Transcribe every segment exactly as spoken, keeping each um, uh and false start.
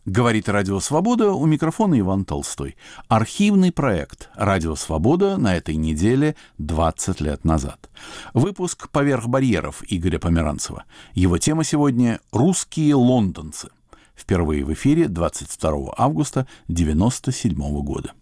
Говорит Радио Свобода, у микрофона Иван Толстой. Архивный проект «Радио Свобода» на этой неделе двадцать лет назад. Выпуск «Поверх барьеров» Игоря Померанцева. Его тема сегодня «Русские лондонцы». Впервые в эфире двадцать второго августа девяносто седьмого года.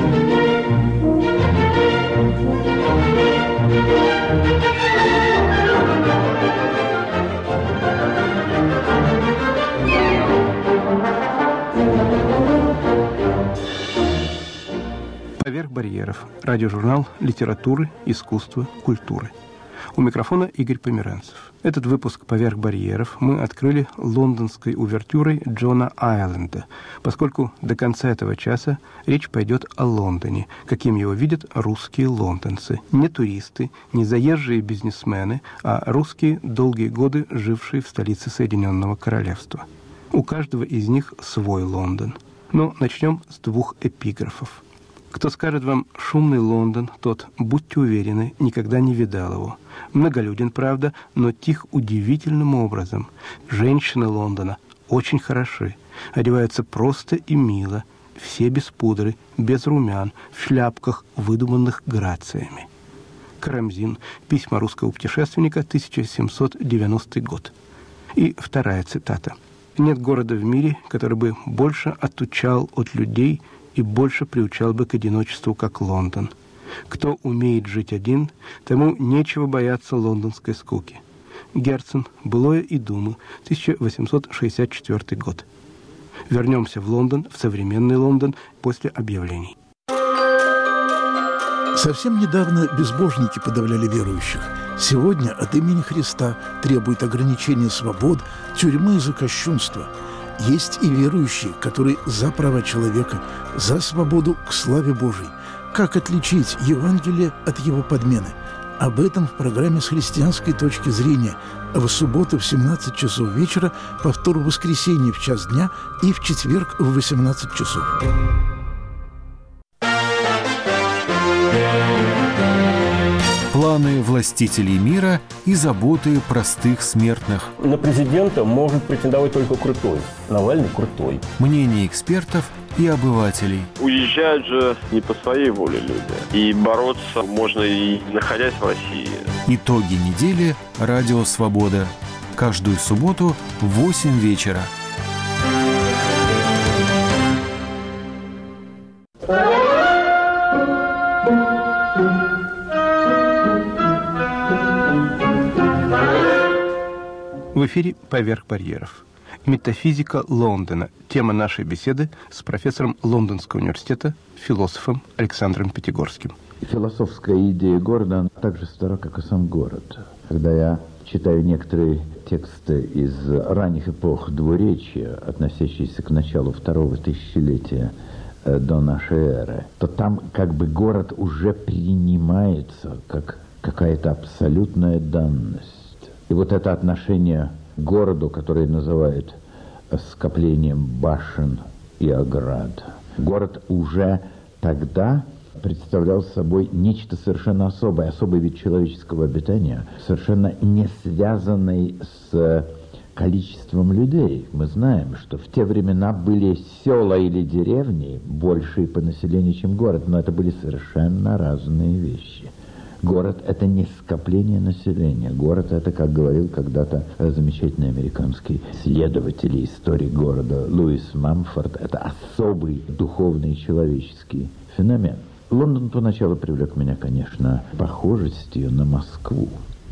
«Поверх барьеров» – радиожурнал литературы, искусства, культуры. У микрофона Игорь Померанцев. Этот выпуск «Поверх барьеров» мы открыли лондонской увертюрой Джона Айленда, поскольку до конца этого часа речь пойдет о Лондоне, каким его видят русские лондонцы. Не туристы, не заезжие бизнесмены, а русские, долгие годы жившие в столице Соединенного Королевства. У каждого из них свой Лондон. Но начнем с двух эпиграфов. Кто скажет вам «шумный Лондон», тот, будьте уверены, никогда не видал его. Многолюден, правда, но тих удивительным образом. Женщины Лондона очень хороши, одеваются просто и мило, все без пудры, без румян, в шляпках, выдуманных грациями. Карамзин. Письма русского путешественника, тысяча семьсот девяностый год. И вторая цитата. «Нет города в мире, который бы больше отучал от людей и больше приучал бы к одиночеству, как Лондон. Кто умеет жить один, тому нечего бояться лондонской скуки». Герцен. «Былое и думы», тысяча восемьсот шестьдесят четвёртый год. Вернемся в Лондон, в современный Лондон, после объявлений. Совсем недавно безбожники подавляли верующих. Сегодня от имени Христа требуют ограничения свобод, тюрьмы за кощунство. Есть и верующие, которые за права человека, за свободу к славе Божией. Как отличить Евангелие от его подмены? Об этом в программе «С христианской точки зрения». В субботу в семнадцать часов вечера, повтор в воскресенье в час дня и в четверг в восемнадцать часов. Планы властителей мира и заботы простых смертных. На президента может претендовать только крутой. Навальный крутой. Мнения экспертов и обывателей. Уезжают же не по своей воле люди. И бороться можно и находясь в России. Итоги недели. Радио Свобода. Каждую субботу в восемь вечера. В эфире «Поверх барьеров». Метафизика Лондона. Тема нашей беседы с профессором Лондонского университета, философом Александром Пятигорским. Философская идея города она так же стара, как и сам город. Когда я читаю некоторые тексты из ранних эпох двуречия, относящиеся к началу второго тысячелетия до нашей эры, то там как бы город уже принимается как какая-то абсолютная данность. И вот это отношение к городу, которое называют скоплением башен и оград. Город уже тогда представлял собой нечто совершенно особое, особый вид человеческого обитания, совершенно не связанный с количеством людей. Мы знаем, что в те времена были села или деревни большие по населению, чем город, но это были совершенно разные вещи. Город – это не скопление населения. Город – это, как говорил когда-то замечательный американский исследователь и историк города Луис Мамфорд, это особый духовный и человеческий феномен. Лондон поначалу привлек меня, конечно, похожестью на Москву.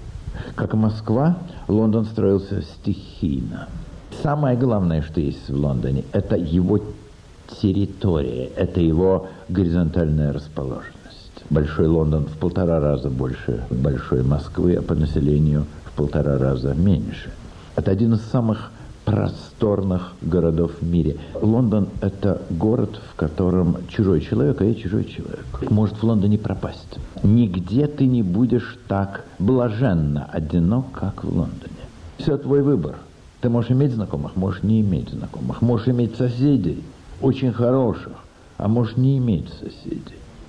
Как и Москва, Лондон строился стихийно. Самое главное, что есть в Лондоне – это его территория, это его горизонтальная расположенность. Большой Лондон в полтора раза больше большой Москвы, а по населению в полтора раза меньше. Это один из самых просторных городов в мире. Лондон – это город, в котором чужой человек, а я чужой человек. Может в Лондоне пропасть. Нигде ты не будешь так блаженно одинок, как в Лондоне. Все твой выбор. Ты можешь иметь знакомых, можешь не иметь знакомых. Можешь иметь соседей, очень хороших, а можешь не иметь соседей.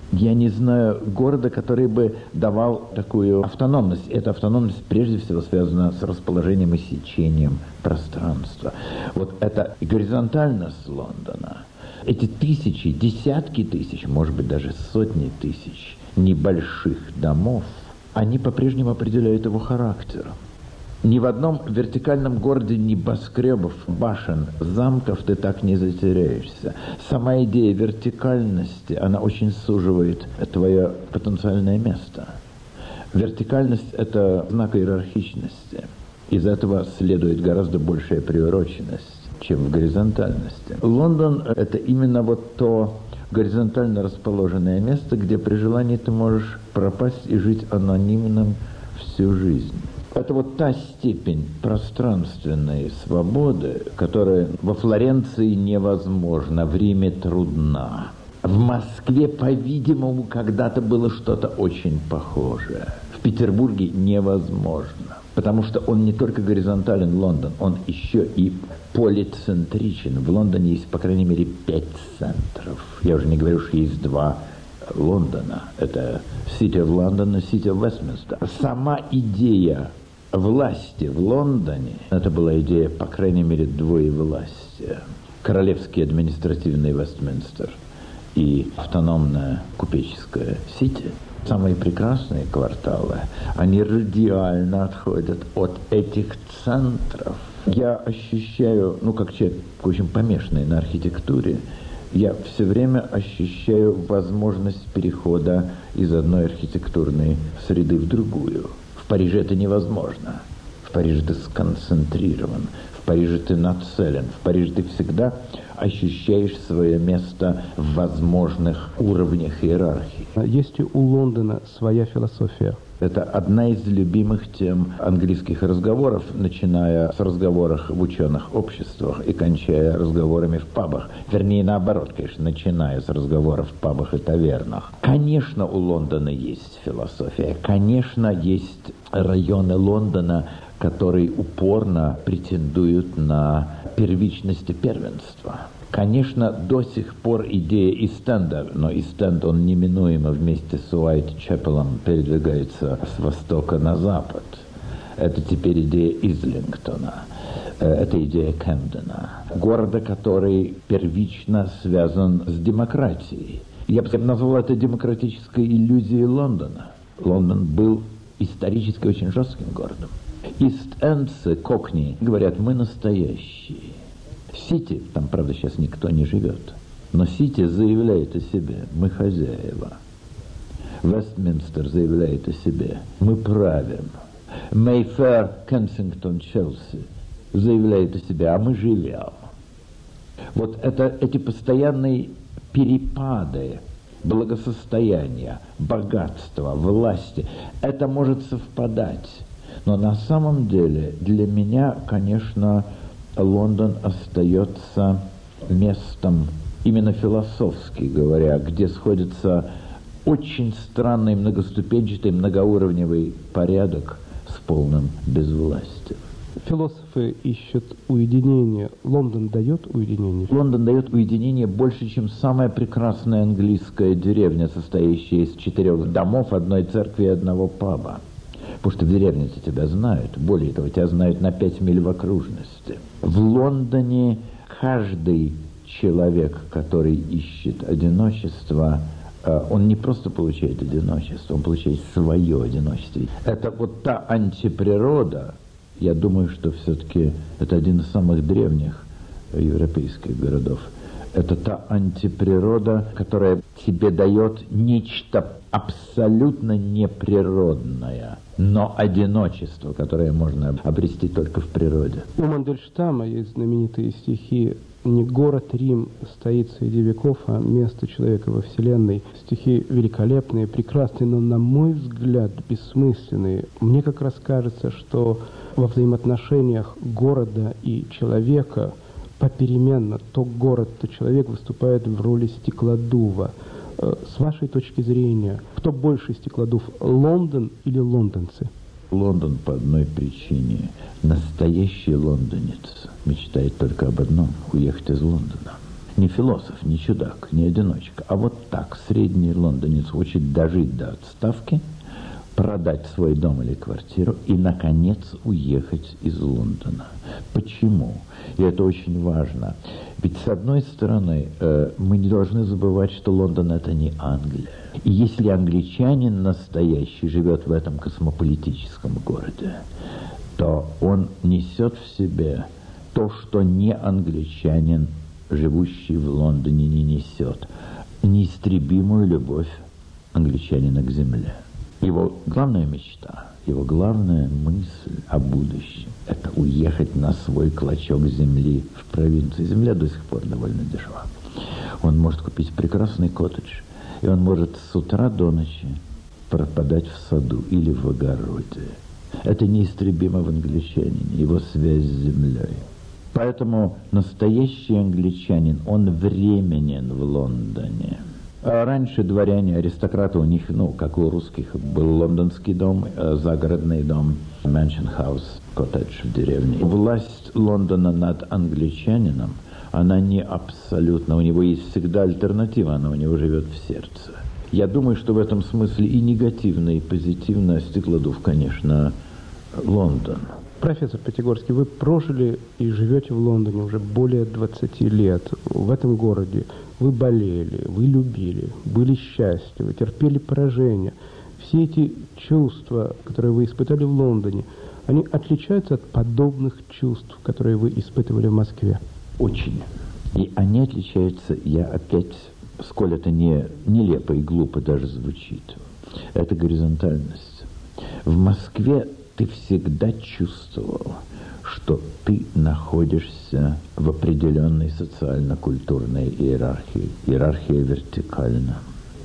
Я не знаю города, который бы давал такую автономность. Эта автономность прежде всего связана с расположением и сечением пространства. Вот это горизонтальность Лондона, эти тысячи, десятки тысяч, может быть, даже сотни тысяч небольших домов, они по-прежнему определяют его характер. Ни в одном вертикальном городе небоскребов, башен, замков ты так не затеряешься. Сама идея вертикальности, она очень суживает твое потенциальное место. Вертикальность – это знак иерархичности. Из этого следует гораздо большая приуроченность, чем в горизонтальности. Лондон – это именно вот то горизонтально расположенное место, где при желании ты можешь пропасть и жить анонимным всю жизнь. Это вот та степень пространственной свободы, которая во Флоренции невозможна, в Риме трудна. В Москве, по-видимому, когда-то было что-то очень похожее. В Петербурге невозможно, потому что он не только горизонтален, Лондон, он еще и полицентричен. В Лондоне есть, по крайней мере, пять центров. Я уже не говорю, что есть два Лондона. Это City of London и City of Westminster. Сама идея власти в Лондоне, это была идея, по крайней мере, двоевластия. Королевский административный Вестминстер и автономная купеческая Сити. Самые прекрасные кварталы, они радиально отходят от этих центров. Я ощущаю, ну, как человек очень помешанный на архитектуре, я все время ощущаю возможность перехода из одной архитектурной среды в другую. В Париже это невозможно. В Париже ты сконцентрирован, в Париже ты нацелен, в Париже ты всегда ощущаешь свое место в возможных уровнях иерархии. Есть ли у Лондона своя философия? Это одна из любимых тем английских разговоров, начиная с разговоров в ученых обществах и кончая разговорами в пабах. Вернее, наоборот, конечно, начиная с разговоров в пабах и тавернах. Конечно, у Лондона есть философия. Конечно, есть районы Лондона, которые упорно претендуют на первичность и первенство. Конечно, до сих пор идея Истенда, но Истенд, он неминуемо вместе с Уайт-Чепелом передвигается с востока на запад. Это теперь идея Излингтона, это идея Кэмдена. Города, который первично связан с демократией. Я бы назвал это демократической иллюзией Лондона. Лондон был исторически очень жестким городом. Ист-эндцы, кокни, говорят, мы настоящие. Сити, там, правда, сейчас никто не живет, но Сити заявляет о себе, мы хозяева. Вестминстер заявляет о себе, мы правим. Мейфэр, Кенсингтон, Челси заявляет о себе, а мы живем. Вот это, эти постоянные перепады благосостояния, богатства, власти, это может совпадать. Но на самом деле для меня, конечно, Лондон остается местом, именно философски говоря, где сходится очень странный многоступенчатый, многоуровневый порядок с полным безвластием. Философы ищут уединение. Лондон дает уединение? Лондон дает уединение больше, чем самая прекрасная английская деревня, состоящая из четырех домов, одной церкви и одного паба. Потому что в деревне-то тебя знают. Более того, тебя знают на пять миль в окружности. В Лондоне каждый человек, который ищет одиночество, он не просто получает одиночество, он получает свое одиночество. Это вот та антиприрода, я думаю, что все-таки это один из самых древних европейских городов. Это та антиприрода, которая тебе дает нечто абсолютно неприродное, но одиночество, которое можно обрести только в природе. У Мандельштама есть знаменитые стихи «Не город Рим, стоит среди веков, а место человека во Вселенной». Стихи великолепные, прекрасные, но, на мой взгляд, бессмысленные. Мне как раз кажется, что во взаимоотношениях города и человека попеременно то город, то человек выступает в роли стеклодува. С вашей точки зрения, кто больше стеклодув, Лондон или лондонцы? Лондон по одной причине. Настоящий лондонец мечтает только об одном – уехать из Лондона. Не философ, не чудак, не одиночка, а вот так средний лондонец хочет дожить до отставки, продать свой дом или квартиру и, наконец, уехать из Лондона. Почему? И это очень важно. Ведь, с одной стороны, мы не должны забывать, что Лондон – это не Англия. И если англичанин настоящий живет в этом космополитическом городе, то он несет в себе то, что не англичанин, живущий в Лондоне, не несет. Неистребимую любовь англичанина к земле. Его главная мечта, его главная мысль о будущем – это уехать на свой клочок земли в провинции. Земля до сих пор довольно дешева. Он может купить прекрасный коттедж, и он может с утра до ночи пропадать в саду или в огороде. Это неистребимо в англичанине, его связь с землей. Поэтому настоящий англичанин, он временен в Лондоне. А раньше дворяне, аристократы, у них, ну, как у русских, был лондонский дом, загородный дом, mansion house, коттедж в деревне. Власть Лондона над англичанином, она не абсолютно, у него есть всегда альтернатива, она у него живет в сердце. Я думаю, что в этом смысле и негативно, и позитивно стеклодув, конечно, Лондон. Профессор Пятигорский, вы прожили и живете в Лондоне уже более двадцати лет. В этом городе вы болели, вы любили, были счастливы, терпели поражения. Все эти чувства, которые вы испытали в Лондоне, они отличаются от подобных чувств, которые вы испытывали в Москве? Очень. И они отличаются, я опять, сколь это не нелепо и глупо даже звучит, это горизонтальность. В Москве ты всегда чувствовал, что ты находишься в определенной социально-культурной иерархии. Иерархия вертикальна.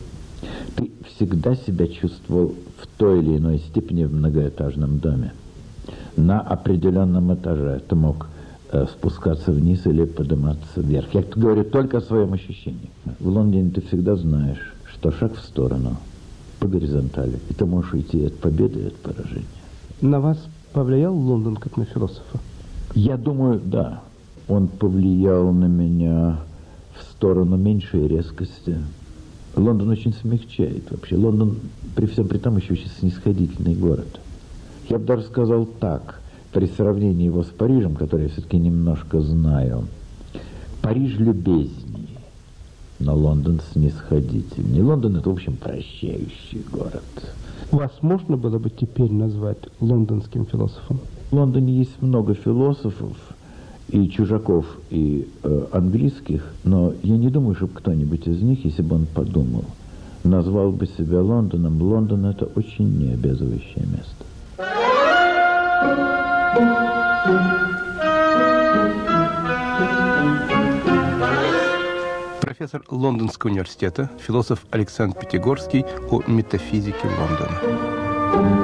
Ты всегда себя чувствовал в той или иной степени в многоэтажном доме. На определенном этаже ты мог э, спускаться вниз или подниматься вверх. Я говорю только о своем ощущении. В Лондоне ты всегда знаешь, что шаг в сторону по горизонтали, и ты можешь уйти от победы и от поражения. На вас повлиял Лондон как на философа? Я думаю, да. Он повлиял на меня в сторону меньшей резкости. Лондон очень смягчает вообще. Лондон, при всем при том, еще очень снисходительный город. Я бы даже сказал так, при сравнении его с Парижем, который я все-таки немножко знаю. Париж любезнее, но Лондон снисходительнее. Лондон – это, в общем, прощающий город. Вас можно было бы теперь назвать лондонским философом? В Лондоне есть много философов, и чужаков, и э, английских, но я не думаю, чтобы кто-нибудь из них, если бы он подумал, назвал бы себя Лондоном. Лондон – это очень необязывающее место. Профессор Лондонского университета, философ Александр Пятигорский о метафизике Лондона.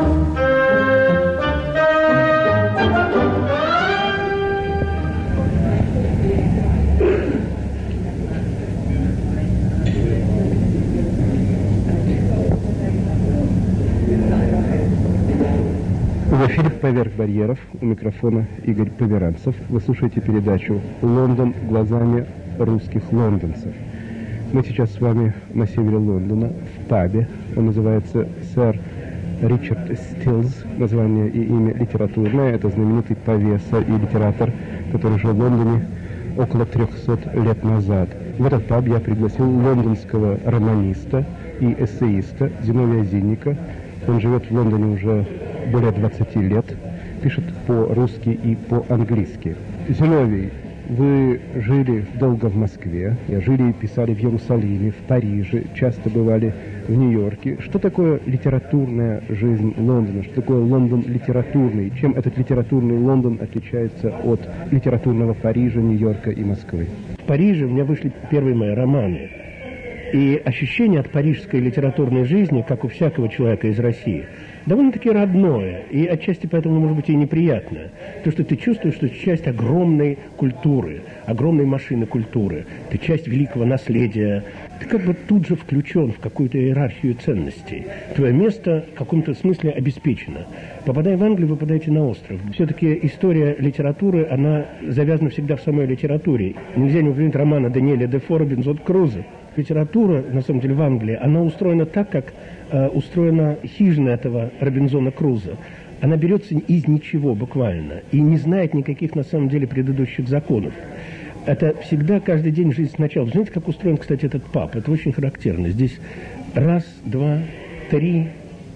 В эфире «Поверх барьеров», у микрофона Игорь Померанцев. Вы слушаете передачу «Лондон глазами русских лондонцев». Мы сейчас с вами на севере Лондона, в пабе. Он называется «Сэр Ричард Стиллс». Название и имя литературное. Это знаменитый повеса и литератор, который жил в Лондоне около трехсот лет назад. В этот паб я пригласил лондонского романиста и эссеиста Зиновия Зинника. Он живет в Лондоне уже более двадцати лет, пишет по-русски и по-английски. Зиновий, вы жили долго в Москве, жили и писали в Иерусалиме, в Париже, часто бывали в Нью-Йорке. Что такое литературная жизнь Лондона? Что такое Лондон литературный? Чем этот литературный Лондон отличается от литературного Парижа, Нью-Йорка и Москвы? В Париже у меня вышли первые мои романы. И ощущение от парижской литературной жизни, как у всякого человека из России, довольно-таки родное, и отчасти поэтому, может быть, и неприятное. То, что ты чувствуешь, что ты часть огромной культуры, огромной машины культуры, ты часть великого наследия, ты как бы тут же включен в какую-то иерархию ценностей. Твое место в каком-то смысле обеспечено. Попадая в Англию, вы попадаете на остров. Все-таки история литературы, она завязана всегда в самой литературе. Нельзя не упомянуть романа Даниэля Дефо «Робинзон Крузо». Литература, на самом деле, в Англии, она устроена так, как э, устроена хижина этого Робинзона Крузо. Она берется из ничего буквально и не знает никаких, на самом деле, предыдущих законов. Это всегда каждый день жизнь сначала. Знаете, как устроен, кстати, этот паб? Это очень характерно. Здесь раз, два, три,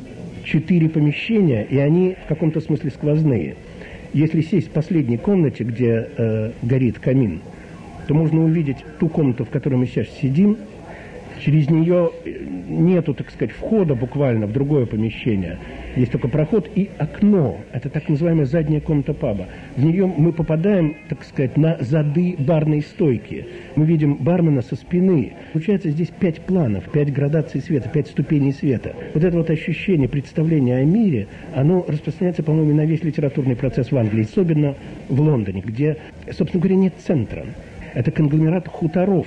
четыре помещения, и они в каком-то смысле сквозные. Если сесть в последней комнате, где э, горит камин, то можно увидеть ту комнату, в которой мы сейчас сидим. Через нее нету, так сказать, входа буквально в другое помещение. Есть только проход и окно. Это так называемая задняя комната паба. В нее мы попадаем, так сказать, на зады барной стойки. Мы видим бармена со спины. Получается, здесь пять планов, пять градаций света, пять ступеней света. Вот это вот ощущение, представление о мире, оно распространяется, по-моему, на весь литературный процесс в Англии, особенно в Лондоне, где, собственно говоря, нет центра. Это конгломерат хуторов.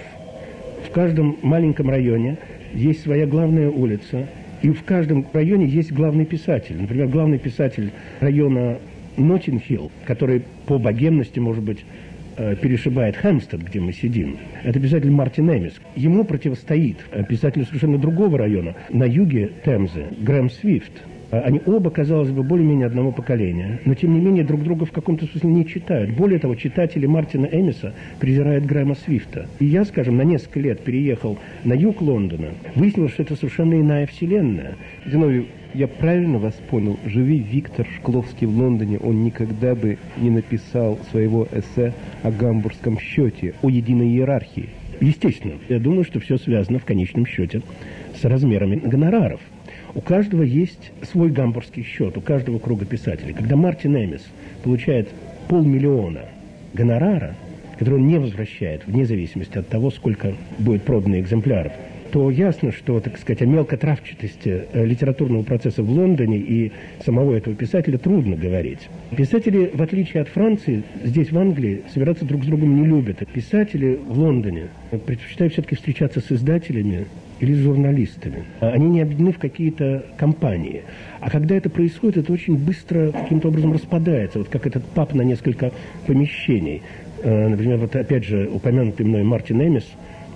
В каждом маленьком районе есть своя главная улица, и в каждом районе есть главный писатель. Например, главный писатель района Ноттинг-Хилл, который по богемности, может быть, перешибает Хэмпстед, где мы сидим. Это писатель Мартин Эмис. Ему противостоит писатель совершенно другого района, на юге Темзы, Грэм Свифт. Они оба, казалось бы, более-менее одного поколения, но, тем не менее, друг друга в каком-то смысле не читают. Более того, читатели Мартина Эмиса презирают Грэма Свифта. И я, скажем, на несколько лет переехал на юг Лондона, выяснилось, что это совершенно иная вселенная. Зиновий, я правильно вас понял? Живи Виктор Шкловский в Лондоне, он никогда бы не написал своего эссе о гамбургском счете, о единой иерархии. Естественно. Я думаю, что все связано в конечном счете с размерами гонораров. У каждого есть свой гамбургский счет, у каждого круга писателей. Когда Мартин Эмис получает полмиллиона гонорара, который он не возвращает, вне зависимости от того, сколько будет продано экземпляров, то ясно, что, так сказать, о мелкотравчатости литературного процесса в Лондоне и самого этого писателя трудно говорить. Писатели, в отличие от Франции, здесь, в Англии, собираться друг с другом не любят. Писатели в Лондоне предпочитают все-таки встречаться с издателями или с журналистами. Они не объединены в какие-то компании. А когда это происходит, это очень быстро каким-то образом распадается, вот как этот паб на несколько помещений. Например, вот опять же упомянутый мной Мартин Эмис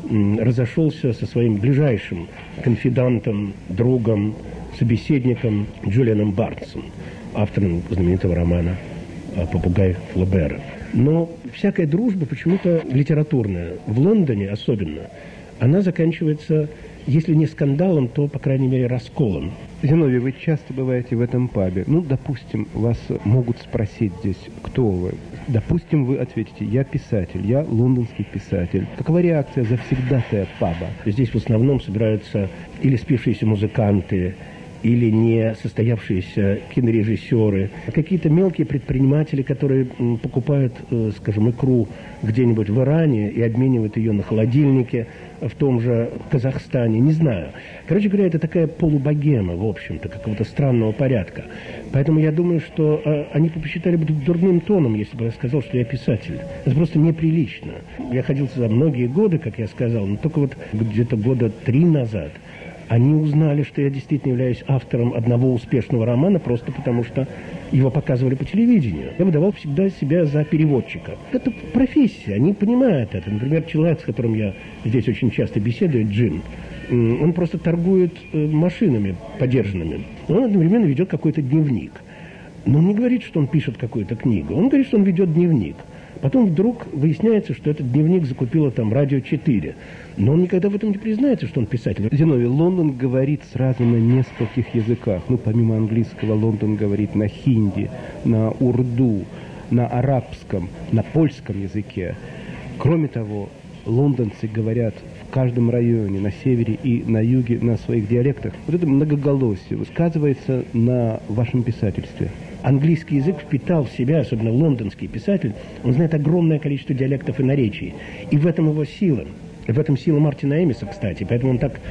разошелся со своим ближайшим конфидантом, другом, собеседником Джулианом Барнсом, автором знаменитого романа «Попугай Флобера». Но всякая дружба почему-то литературная, в Лондоне особенно, она заканчивается, если не скандалом, то, по крайней мере, расколом. Зиновий, вы часто бываете в этом пабе. Ну, допустим, вас могут спросить здесь, кто вы. Допустим, вы ответите: я писатель, я лондонский писатель. Какова реакция завсегдатая паба? Здесь в основном собираются или спившиеся музыканты, или не состоявшиеся кинорежиссеры, какие-то мелкие предприниматели, которые покупают, скажем, икру где-нибудь в Иране и обменивают ее на холодильнике в том же Казахстане, не знаю. Короче говоря, это такая полубогема, в общем-то, какого-то странного порядка. Поэтому я думаю, что э, они посчитали бы дурным тоном, если бы я сказал, что я писатель. Это просто неприлично. Я ходил за многие годы, как я сказал, но только вот где-то года три назад они узнали, что я действительно являюсь автором одного успешного романа, просто потому что его показывали по телевидению. Я выдавал всегда себя за переводчика. Это профессия, они понимают это. Например, человек, с которым я здесь очень часто беседую, Джим, он просто торгует машинами подержанными. Он одновременно ведет какой-то дневник. Но он не говорит, что он пишет какую-то книгу. Он говорит, что он ведет дневник. Потом вдруг выясняется, что этот дневник закупило там Радио четыре. Но он никогда в этом не признается, что он писатель. Зиновий, Лондон говорит сразу на нескольких языках. Ну, помимо английского, Лондон говорит на хинди, на урду, на арабском, на польском языке. Кроме того, лондонцы говорят в каждом районе, на севере и на юге, на своих диалектах. Вот это многоголосие сказывается на вашем писательстве. Английский язык впитал в себя, особенно лондонский писатель, он знает огромное количество диалектов и наречий. И в этом его сила. В этом сила Мартина Эмиса, кстати. Поэтому он так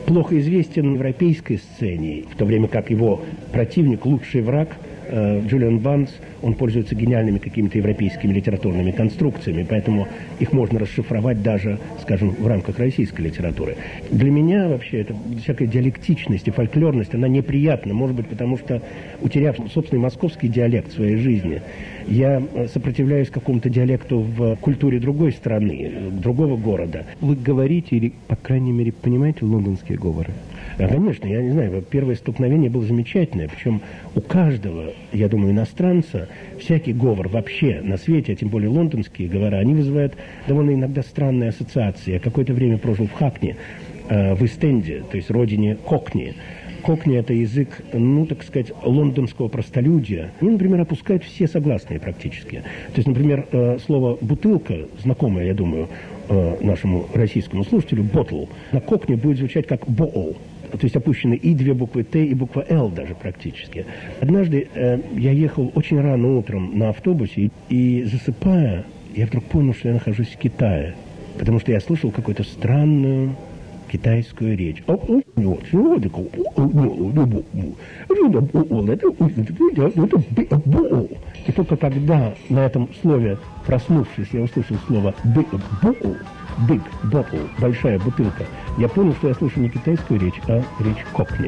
плохо известен на европейской сцене, в то время как его противник, лучший враг, Джулиан Барнс, он пользуется гениальными какими-то европейскими литературными конструкциями, поэтому их можно расшифровать даже, скажем, в рамках российской литературы. Для меня вообще эта всякая диалектичность и фольклорность, она неприятна, может быть, потому что, утеряв собственный московский диалект в своей жизни, я сопротивляюсь какому-то диалекту в культуре другой страны, другого города. Вы говорите или, по крайней мере, понимаете лондонские говоры? Конечно, я не знаю, первое столкновение было замечательное, причем у каждого, я думаю, иностранца, всякий говор вообще на свете, а тем более лондонские говора, они вызывают довольно иногда странные ассоциации. Я какое-то время прожил в Хакне, в Ист-Энде, то есть родине Кокни. Кокни – это язык, ну, так сказать, лондонского простолюдия. Они, например, опускают все согласные практически. То есть, например, слово «бутылка», знакомое, я думаю, нашему российскому слушателю, «bottle», на Кокни будет звучать как «bowl». То есть опущены и две буквы «Т», и буква «Л» даже практически. Однажды э, я ехал очень рано утром на автобусе, и, и засыпая, я вдруг понял, что я нахожусь в Китае. Потому что я слышал какую-то странную китайскую речь. И только когда на этом слове, проснувшись, я услышал слово «bowl», Big bottle, большая бутылка, я понял, что я слышу не китайскую речь, а речь Кокни.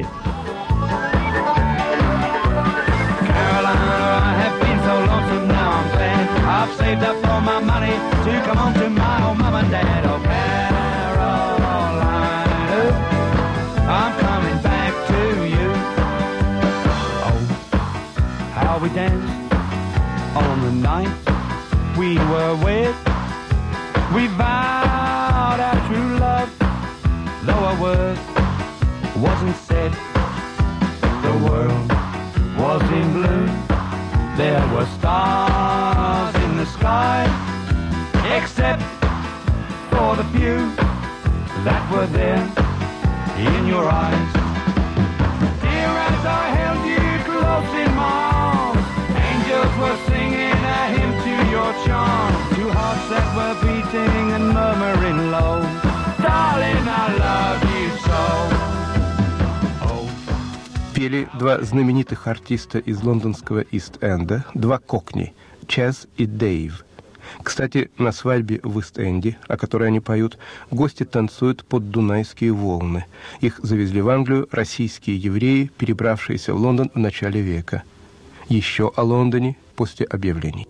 We vowed our true love, though a word wasn't said. The world was in blue, there were stars in the sky, except for the few that were there in your eyes. Dear, as I held you close in my arms, angels were singing a hymn to your charm. Two hearts that were beating and murmuring low, darling, I love you so. Oh. Пели два знаменитых артиста из лондонского Ист-Энда, два кокни, Чез и Дэйв. Кстати, на свадьбе в Ист-Энде, о которой они поют, гости танцуют под дунайские волны. Их завезли в Англию российские евреи, перебравшиеся в Лондон в начале века. Еще о Лондоне после объявлений.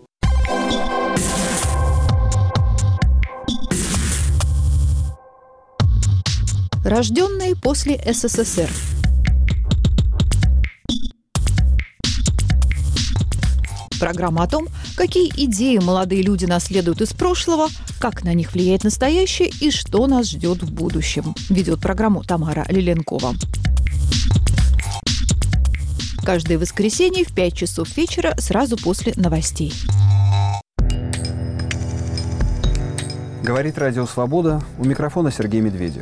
Рожденные после СССР. Программа о том, какие идеи молодые люди наследуют из прошлого, как на них влияет настоящее и что нас ждет в будущем. Ведет программу Тамара Лиленкова. Каждое воскресенье в пять часов вечера сразу после новостей. Говорит Радио Свобода, у микрофона Сергей Медведев.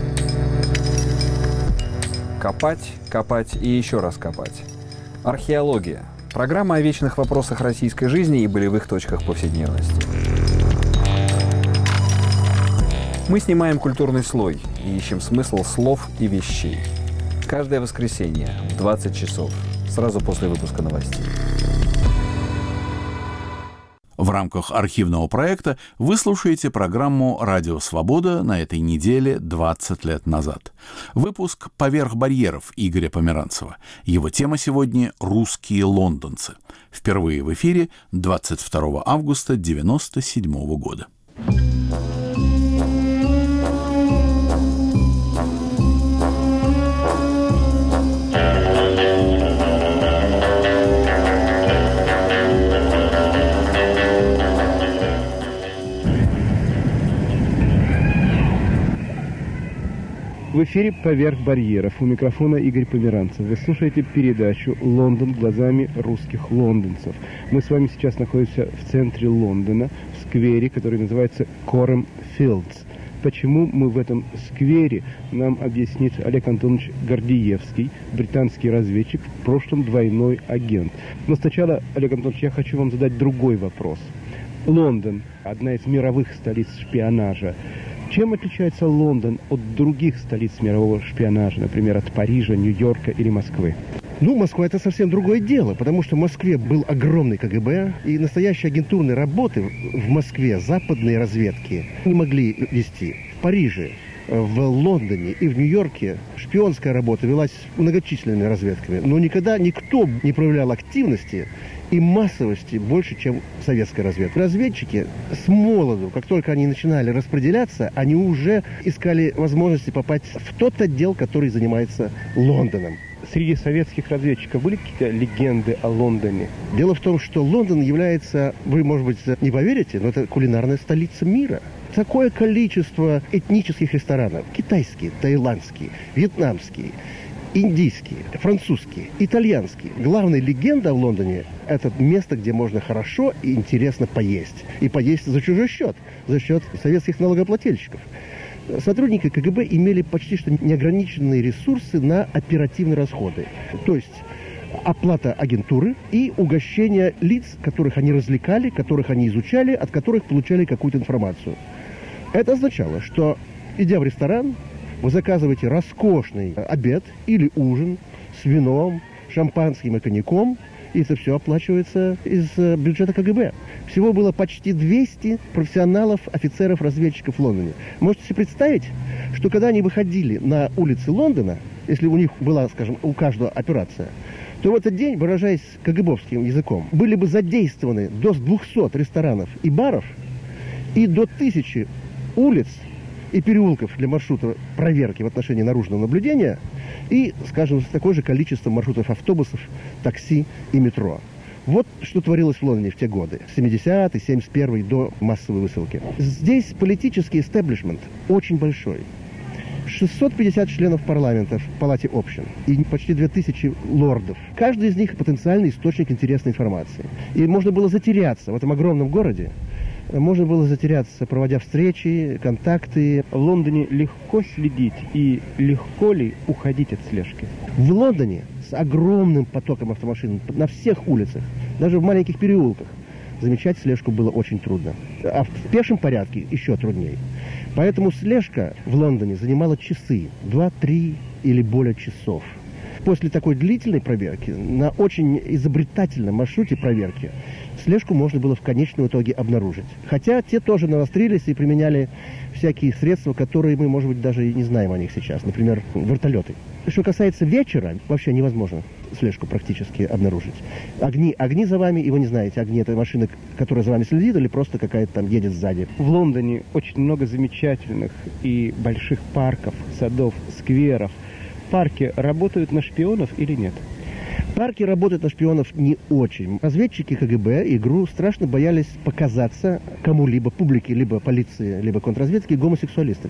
Копать, копать и еще раз копать. Археология. Программа о вечных вопросах российской жизни и болевых точках повседневности. Мы снимаем культурный слой и ищем смысл слов и вещей. Каждое воскресенье в двадцать часов, сразу после выпуска новостей. В рамках архивного проекта вы слушаете программу «Радио Свобода» на этой неделе двадцать лет назад. Выпуск «Поверх барьеров» Игоря Померанцева. Его тема сегодня «Русские лондонцы». Впервые в эфире двадцать второго августа девяносто седьмого года. В эфире «Поверх барьеров». У микрофона Игорь Померанцев. Вы слушаете передачу «Лондон глазами русских лондонцев». Мы с вами сейчас находимся в центре Лондона, в сквере, который называется Корем Филдс. Почему мы в этом сквере, нам объяснит Олег Антонович Гордиевский, британский разведчик, в прошлом двойной агент. Но сначала, Олег Антонович, я хочу вам задать другой вопрос. Лондон – одна из мировых столиц шпионажа. Чем отличается Лондон от других столиц мирового шпионажа, например, от Парижа, Нью-Йорка или Москвы? Ну, Москва – это совсем другое дело, потому что в Москве был огромный КГБ, и настоящие агентурные работы в Москве западные разведки не могли вести. В Париже, в Лондоне и в Нью-Йорке шпионская работа велась многочисленными разведками, но никогда никто не проявлял активности и массовости больше, чем советская разведка. Разведчики с молоду, как только они начинали распределяться, они уже искали возможности попасть в тот отдел, который занимается Лондоном. Среди советских разведчиков были какие-то легенды о Лондоне? Дело в том, что Лондон является, вы, может быть, не поверите, но это кулинарная столица мира. Такое количество этнических ресторанов. Китайские, таиландские, вьетнамские, индийские, французские, итальянские. Главная легенда в Лондоне – это место, где можно хорошо и интересно поесть. И поесть за чужой счет, за счет советских налогоплательщиков. Сотрудники КГБ имели почти что неограниченные ресурсы на оперативные расходы. То есть оплата агентуры и угощение лиц, которых они развлекали, которых они изучали, от которых получали какую-то информацию. Это означало, что, идя в ресторан, вы заказываете роскошный обед или ужин с вином, шампанским и коньяком, и это все оплачивается из бюджета КГБ. Всего было почти двести профессионалов, офицеров, разведчиков в Лондоне. Можете себе представить, что когда они выходили на улицы Лондона, если у них была, скажем, у каждого операция, то в этот день, выражаясь КГБовским языком, были бы задействованы до двухсот ресторанов и баров и до тысячи улиц и переулков для маршрута проверки в отношении наружного наблюдения и, скажем, с такое же количеством маршрутов автобусов, такси и метро. Вот что творилось в Лондоне в те годы, семидесятые, семьдесят первые, до массовой высылки. Здесь политический истеблишмент очень большой. шестьсот пятьдесят членов парламента в Палате общин и почти две тысячи лордов. Каждый из них потенциальный источник интересной информации. И можно было затеряться в этом огромном городе. Можно было затеряться, проводя встречи, контакты. В Лондоне легко следить и легко ли уходить от слежки? В Лондоне с огромным потоком автомашин на всех улицах, даже в маленьких переулках, замечать слежку было очень трудно. А в пешем порядке еще труднее. Поэтому слежка в Лондоне занимала часы, два-три или более часов. После такой длительной проверки, на очень изобретательном маршруте проверки, слежку можно было в конечном итоге обнаружить. Хотя те тоже навострились и применяли всякие средства, которые мы, может быть, даже и не знаем о них сейчас. Например, вертолеты. Что касается вечера, вообще невозможно слежку практически обнаружить. Огни, огни за вами, и вы не знаете, огни — это машина, которая за вами следит, или просто какая-то там едет сзади. В Лондоне очень много замечательных и больших парков, садов, скверов. Парки работают на шпионов или нет? Парки работают на шпионов не очень. Разведчики КГБ и ГРУ страшно боялись показаться кому-либо, публике, либо полиции, либо контрразведке, гомосексуалистами.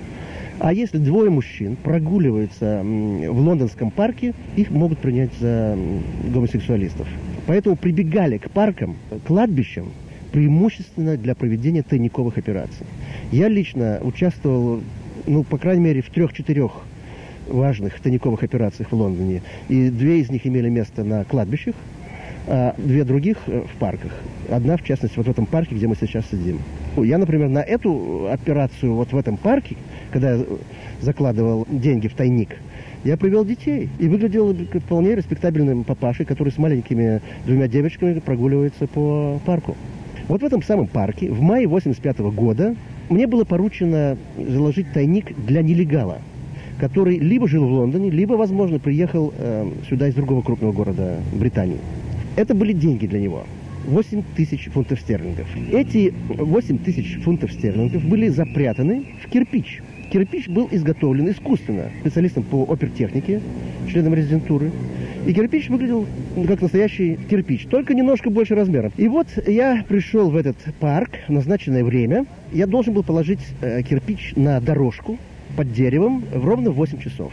А если двое мужчин прогуливаются в лондонском парке, их могут принять за гомосексуалистов. Поэтому прибегали к паркам, кладбищам, преимущественно для проведения тайниковых операций. Я лично участвовал, ну, по крайней мере, в трех-четырех важных тайниковых операциях в Лондоне. И две из них имели место на кладбищах, а две других в парках. Одна, в частности, вот в этом парке, где мы сейчас сидим. Я, например, на эту операцию вот в этом парке, когда я закладывал деньги в тайник, я привел детей. И выглядел вполне респектабельным папашей, который с маленькими двумя девочками прогуливается по парку. Вот в этом самом парке в мае восемьдесят пятого года мне было поручено заложить тайник для нелегала, который либо жил в Лондоне, либо, возможно, приехал э, сюда из другого крупного города Британии. Это были деньги для него. восемь тысяч фунтов стерлингов. Эти восемь тысяч фунтов стерлингов были запрятаны в кирпич. Кирпич был изготовлен искусственно специалистом по опертехнике, членом резидентуры. И кирпич выглядел как настоящий кирпич, только немножко больше размером. И вот я пришел в этот парк в назначенное время. Я должен был положить э, кирпич на дорожку под деревом в ровно восемь часов.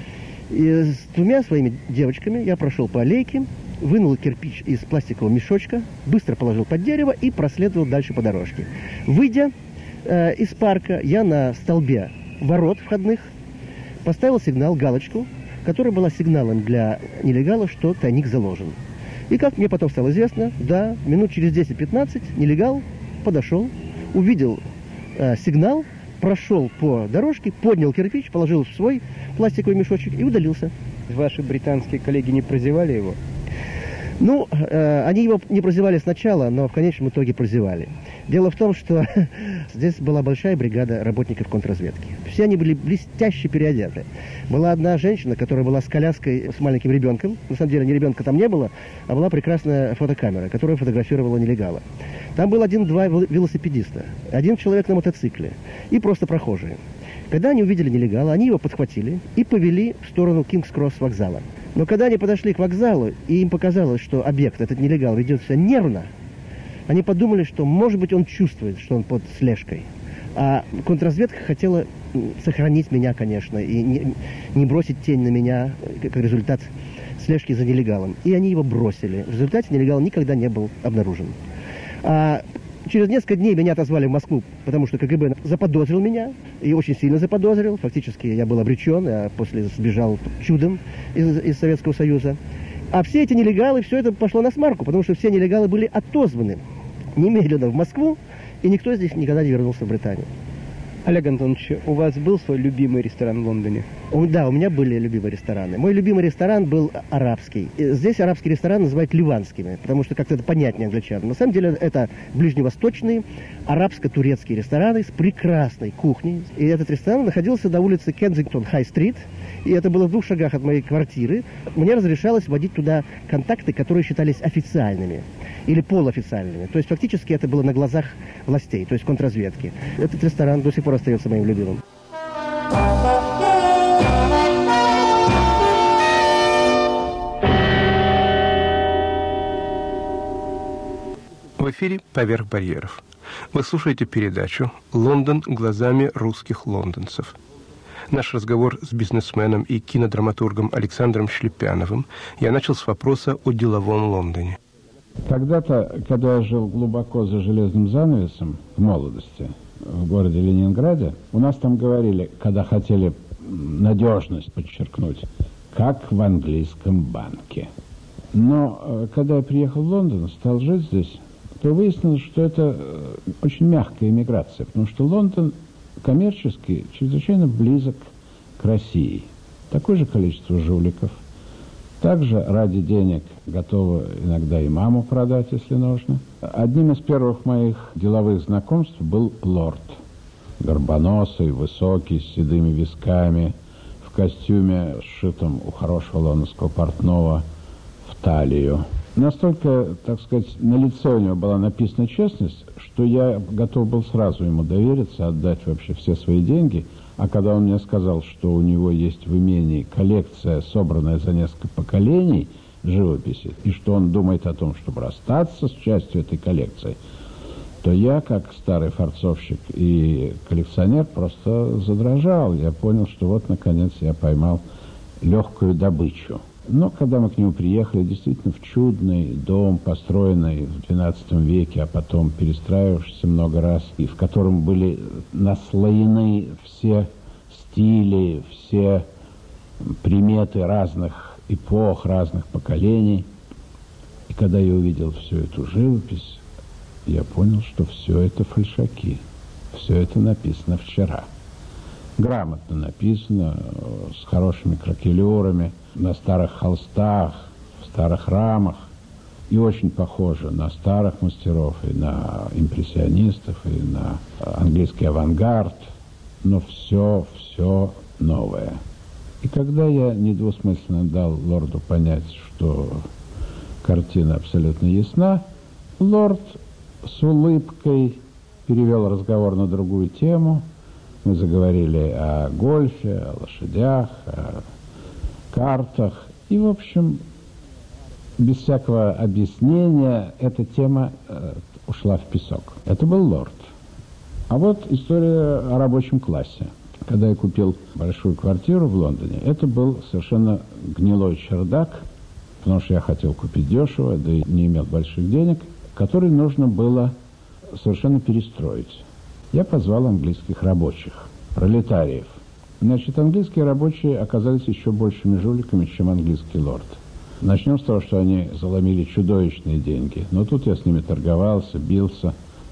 И с двумя своими девочками я прошел по аллейке, вынул кирпич из пластикового мешочка, быстро положил под дерево и проследовал дальше по дорожке. Выйдя э, из парка, я на столбе ворот входных поставил сигнал, галочку, которая была сигналом для нелегалов, что тайник заложен. И как мне потом стало известно, да, минут через десять-пятнадцать нелегал подошел, увидел э, сигнал, прошел по дорожке, поднял кирпич, положил в свой пластиковый мешочек и удалился. Ваши британские коллеги не прозевали его? Ну, э, они его не прозевали сначала, но в конечном итоге прозевали. Дело в том, что здесь была большая бригада работников контрразведки. Все они были блестяще переодеты. Была одна женщина, которая была с коляской, с маленьким ребенком. На самом деле, ни ребенка там не было, а была прекрасная фотокамера, которая фотографировала нелегала. Там был один-два велосипедиста, один человек на мотоцикле и просто прохожие. Когда они увидели нелегала, они его подхватили и повели в сторону Кингс-Кросс вокзала. Но когда они подошли к вокзалу, и им показалось, что объект, этот нелегал, ведет себя нервно, они подумали, что, может быть, он чувствует, что он под слежкой. А контрразведка хотела сохранить меня, конечно, и не, не бросить тень на меня, как результат слежки за нелегалом. И они его бросили. В результате нелегал никогда не был обнаружен. А через несколько дней меня отозвали в Москву, потому что КГБ заподозрил меня, и очень сильно заподозрил. Фактически я был обречен, а после сбежал чудом из, из Советского Союза. А все эти нелегалы, все это пошло на смарку, потому что все нелегалы были отозваны немедленно в Москву, и никто из них никогда не вернулся в Британию. Олег Антонович, у вас был свой любимый ресторан в Лондоне? Да, у меня были любимые рестораны. Мой любимый ресторан был арабский. Здесь арабский ресторан называют ливанскими, потому что как-то это понятнее англичанам. На самом деле это ближневосточные арабско-турецкие рестораны с прекрасной кухней. И этот ресторан находился на улице Кенсингтон-Хай-стрит. И это было в двух шагах от моей квартиры. Мне разрешалось вводить туда контакты, которые считались официальными или полуофициальными. То есть фактически это было на глазах властей, то есть контрразведки. Этот ресторан до сих пор остается моим любимым. В эфире «Поверх барьеров». Вы слушаете передачу «Лондон глазами русских лондонцев». Наш разговор с бизнесменом и кинодраматургом Александром Шлепяновым я начал с вопроса о деловом Лондоне. Когда-то, когда я жил глубоко за железным занавесом в молодости, в городе Ленинграде, у нас там говорили, когда хотели надежность подчеркнуть, как в английском банке. Но когда я приехал в Лондон, стал жить здесь, то выяснилось, что это очень мягкая эмиграция, потому что Лондон коммерчески чрезвычайно близок к России. Такое же количество жуликов. Также ради денег готовы иногда и маму продать, если нужно. Одним из первых моих деловых знакомств был лорд. Горбоносый, высокий, с седыми висками, в костюме, сшитом у хорошего лондонского портного в талию. Настолько, так сказать, на лице у него была написана честность, что я готов был сразу ему довериться, отдать вообще все свои деньги. А когда он мне сказал, что у него есть в имении коллекция, собранная за несколько поколений живописи, и что он думает о том, чтобы расстаться с частью этой коллекции, то я, как старый форцовщик и коллекционер, просто задрожал. Я понял, что вот, наконец, я поймал легкую добычу. Но когда мы к нему приехали, действительно в чудный дом, построенный в двенадцатом веке, а потом перестраивавшийся много раз, и в котором были наслоены все стили, все приметы разных эпох, разных поколений. И когда я увидел всю эту живопись, я понял, что все это фальшаки, все это написано вчера. Грамотно написано, с хорошими кракелюрами, на старых холстах, в старых рамах. И очень похоже на старых мастеров, и на импрессионистов, и на английский авангард. Но все, все новое. И когда я недвусмысленно дал лорду понять, что картина абсолютно ясна, лорд с улыбкой перевел разговор на другую тему. Мы заговорили о гольфе, о лошадях, о картах. И, в общем, без всякого объяснения эта тема э, ушла в песок. Это был лорд. А вот история о рабочем классе. Когда я купил большую квартиру в Лондоне, это был совершенно гнилой чердак, потому что я хотел купить дешево, да и не имел больших денег, который нужно было совершенно перестроить. Я позвал английских рабочих, пролетариев. Значит, английские рабочие оказались еще большими жуликами, чем английский лорд. Начнем с того, что они заломили чудовищные деньги. Но тут я с ними торговался, бился,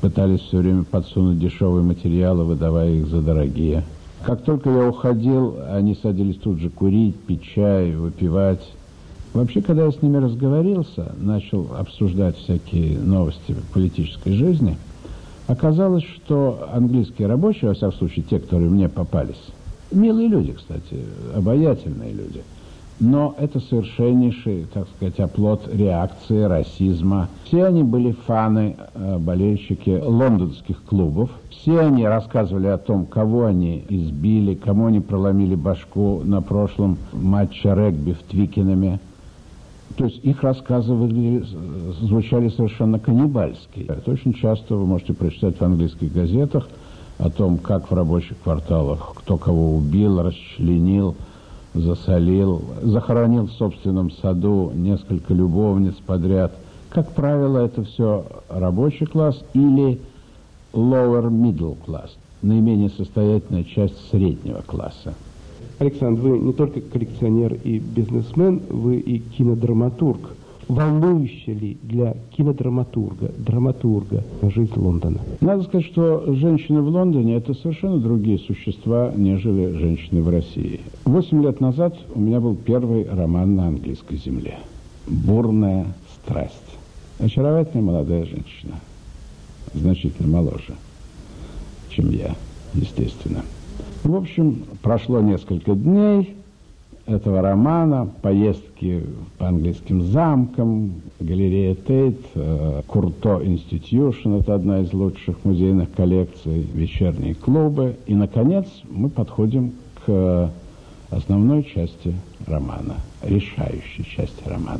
Пытались все время подсунуть дешевые материалы, выдавая их за дорогие. Как только я уходил, они садились тут же курить, пить чай, выпивать. Вообще, когда я с ними разговорился, начал обсуждать всякие новости политической жизни, оказалось, что английские рабочие, во всяком случае, те, которые мне попались, милые люди, кстати, обаятельные люди, но это совершеннейший, так сказать, оплот реакции, расизма. Все они были фаны, болельщики лондонских клубов. Все они рассказывали о том, кого они избили, кому они проломили башку на прошлом матче регби в Твикенеме. То есть их рассказы звучали совершенно каннибальски. Это очень часто вы можете прочитать в английских газетах о том, как в рабочих кварталах кто кого убил, расчленил, засолил, захоронил в собственном саду несколько любовниц подряд. Как правило, это все рабочий класс или lower middle class, наименее состоятельная часть среднего класса. Александр, вы не только коллекционер и бизнесмен, вы и кинодраматург. Волнующе ли для кинодраматурга, драматурга жизнь Лондона? Надо сказать, что женщины в Лондоне – это совершенно другие существа, нежели женщины в России. Восемь лет назад у меня был первый роман на английской земле. «Бурная страсть». Очаровательная молодая женщина. Значительно моложе, чем я, естественно. В общем, прошло несколько дней этого романа, поездки по английским замкам, галерея Тейт, Курто Инститьюшн, это одна из лучших музейных коллекций, вечерние клубы. И, наконец, мы подходим к основной части романа, решающей части романа.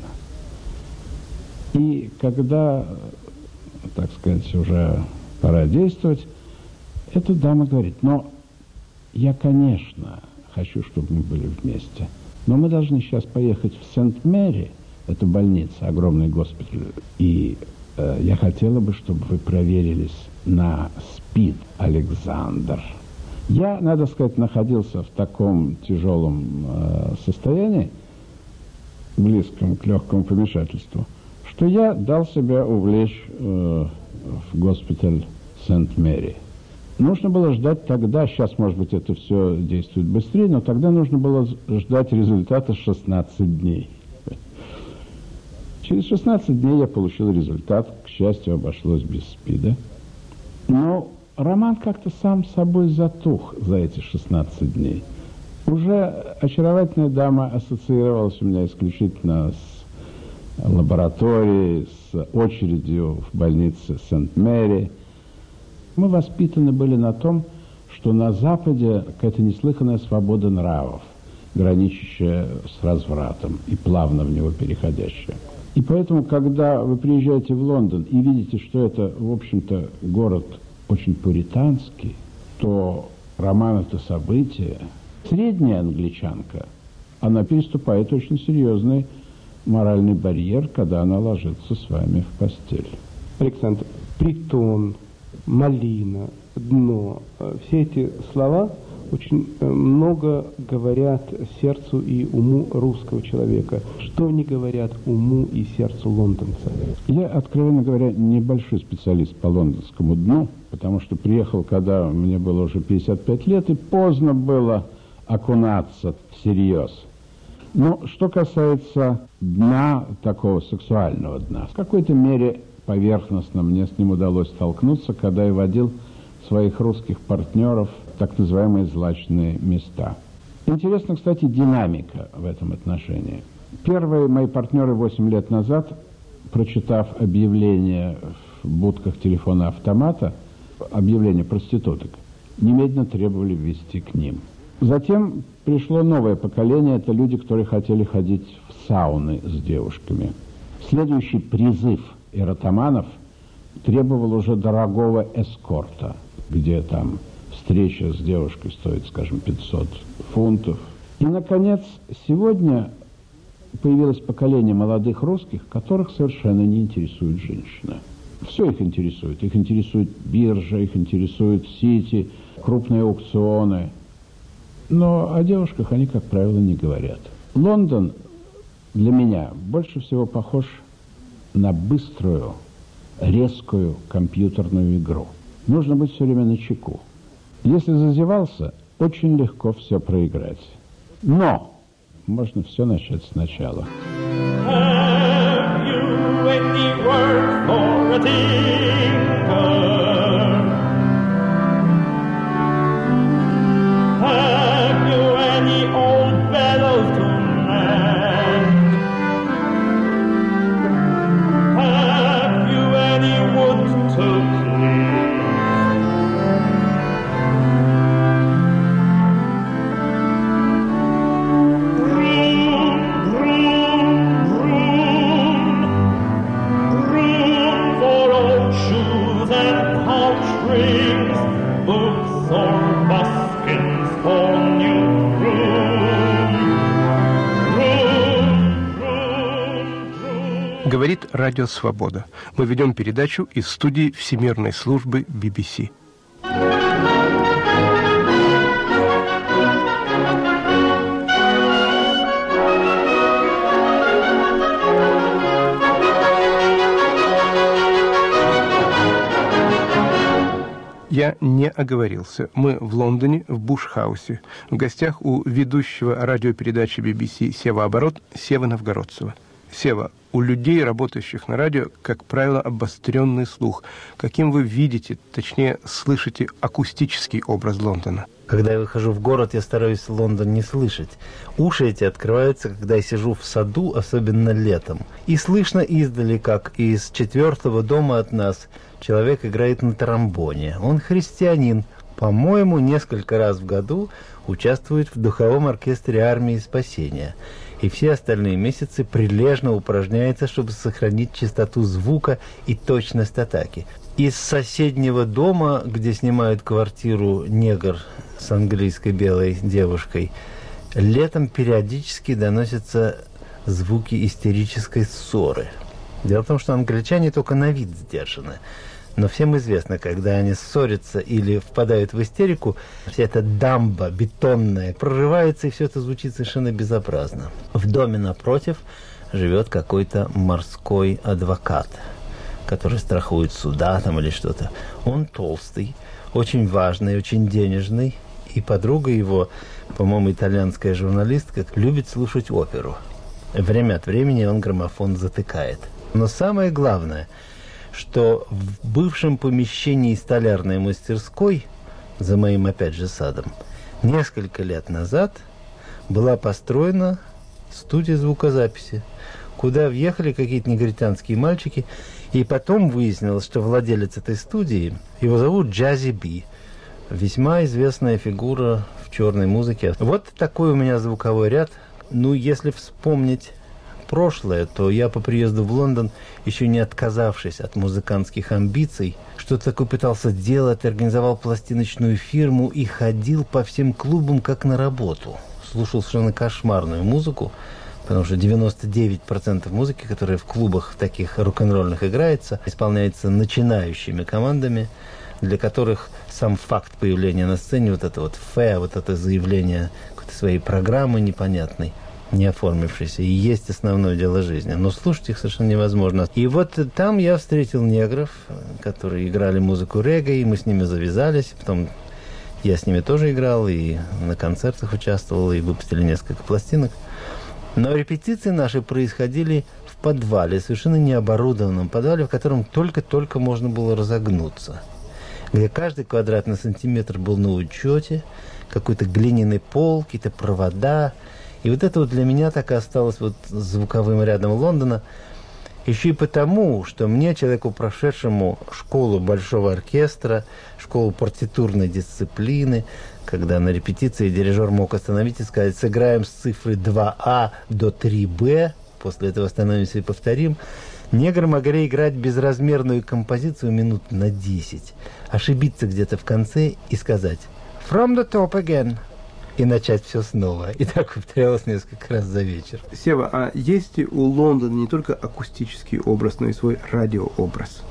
И когда, так сказать, уже пора действовать, эта дама говорит: но я, конечно, хочу, чтобы мы были вместе, но мы должны сейчас поехать в Сент-Мэри, это больница, огромный госпиталь, и э, я хотела бы, чтобы вы проверились на СПИД, Александр. Я, надо сказать, находился в таком тяжелом э, состоянии, близком к легкому помешательству, что я дал себя увлечь э, в госпиталь Сент-Мэри. Нужно было ждать тогда, сейчас, может быть, это все действует быстрее, но тогда нужно было ждать результата шестнадцать дней. Через шестнадцать дней я получил результат, к счастью, обошлось без СПИДа. Но роман как-то сам собой затух за эти шестнадцать дней. Уже очаровательная дама ассоциировалась у меня исключительно с лабораторией, с очередью в больнице Сент-Мэри. Мы воспитаны были на том, что на Западе какая-то неслыханная свобода нравов, граничащая с развратом и плавно в него переходящая. И поэтому, когда вы приезжаете в Лондон и видите, что это, в общем-то, город очень пуританский, то роман – это событие. Средняя англичанка, она переступает очень серьезный моральный барьер, когда она ложится с вами в постель. Александр, притон, малина, дно. Все эти слова очень много говорят сердцу и уму русского человека. Что они говорят уму и сердцу лондонца? Я, откровенно говоря, небольшой специалист по лондонскому дну, потому что приехал, когда мне было уже пятьдесят пять лет, и поздно было окунаться всерьез. Но что касается дна, такого сексуального дна, в какой-то мере поверхностно мне с ним удалось столкнуться, когда я водил своих русских партнеров в так называемые злачные места. Интересна, кстати, динамика в этом отношении. Первые мои партнеры восемь лет назад, прочитав объявление в будках телефона-автомата, объявление проституток, немедленно требовали ввести к ним. Затем пришло новое поколение, это люди, которые хотели ходить в сауны с девушками. Следующий призыв эротоманов требовал уже дорогого эскорта, где там встреча с девушкой стоит, скажем, пятьсот фунтов. И, наконец, сегодня появилось поколение молодых русских, которых совершенно не интересует женщина. Все их интересует. Их интересует биржа, их интересует сити, крупные аукционы. Но о девушках они, как правило, не говорят. Лондон для меня больше всего похож на быструю, резкую компьютерную игру. Нужно быть все время начеку. Если зазевался, очень легко все проиграть. Но можно все начать сначала. Have you any word for a tinker? Have you any old bellows to mend? Have you any wood to clean? Говорит Радио Свобода. Мы ведем передачу из студии Всемирной службы би би си. Я не оговорился. Мы в Лондоне, в Буш-хаусе. В гостях у ведущего радиопередачи би би си «Сева Оборот» Севы Новгородцева. Сева, у людей, работающих на радио, как правило, обостренный слух. Каким вы видите, точнее, слышите акустический образ Лондона? Когда я выхожу в город, я стараюсь Лондон не слышать. Уши эти открываются, когда я сижу в саду, особенно летом. И слышно издали, как из четвертого дома от нас человек играет на тромбоне. Он христианин. По-моему, несколько раз в году участвует в духовом оркестре армии спасения. И все остальные месяцы прилежно упражняется, чтобы сохранить чистоту звука и точность атаки. Из соседнего дома, где снимают квартиру негр с английской белой девушкой, летом периодически доносятся звуки истерической ссоры. Дело в том, что англичане только на вид сдержаны. Но всем известно, когда они ссорятся или впадают в истерику, вся эта дамба бетонная прорывается, и все это звучит совершенно безобразно. В доме напротив живет какой-то морской адвокат, который страхует суда там или что-то. Он толстый, очень важный, очень денежный, и подруга его, по-моему, итальянская журналистка, любит слушать оперу. Время от времени он граммофон затыкает. Но самое главное, что в бывшем помещении столярной мастерской, за моим опять же садом, несколько лет назад была построена студия звукозаписи, куда въехали какие-то негритянские мальчики, и потом выяснилось, что владелец этой студии, его зовут Джази Би, весьма известная фигура в черной музыке. Вот такой у меня звуковой ряд. Ну, если вспомнить прошлое, то я по приезду в Лондон, еще не отказавшись от музыкантских амбиций, что-то такое пытался делать, организовал пластиночную фирму и ходил по всем клубам как на работу. Слушал совершенно кошмарную музыку, потому что девяносто девять процентов музыки, которая в клубах таких рок-н-ролльных играется, исполняется начинающими командами, для которых сам факт появления на сцене, вот это вот фэ, вот это заявление какой-то своей программы непонятной, не оформившейся, и есть основное дело жизни. Но слушать их совершенно невозможно. И вот там я встретил негров, которые играли музыку регgae, и мы с ними завязались. Потом я с ними тоже играл, и на концертах участвовал, и выпустили несколько пластинок. Но репетиции наши происходили в подвале, совершенно необорудованном подвале, в котором только-только можно было разогнуться, где каждый квадратный сантиметр был на учете, какой-то глиняный пол, какие-то провода. И вот это вот для меня так и осталось вот звуковым рядом Лондона. Еще и потому, что мне, человеку, прошедшему школу большого оркестра, школу партитурной дисциплины, когда на репетиции дирижер мог остановить и сказать: сыграем с цифры два а до три бэ, после этого остановимся и повторим, негры могли играть безразмерную композицию минут на десять, ошибиться где-то в конце и сказать «from the top again», и начать все снова. И так повторялось несколько раз за вечер. Сева, а есть ли у Лондона не только акустический образ, но и свой радиообраз?